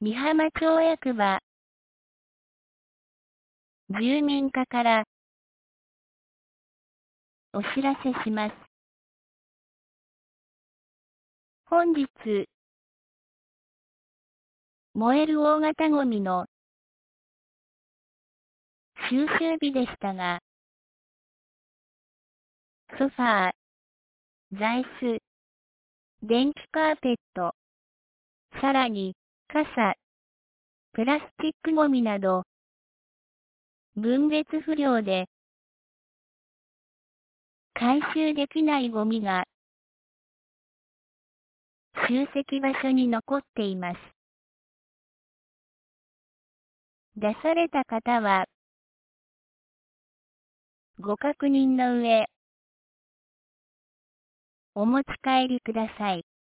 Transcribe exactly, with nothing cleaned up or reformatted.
美浜町役場住民課からお知らせします。本日、燃える大型ゴミの収集日でしたが、ソファー、座椅子、電気カーペット、さらに傘、プラスチックゴミなど、分別不良で回収できないゴミが集積場所に残っています。出された方は、ご確認の上、お持ち帰りください。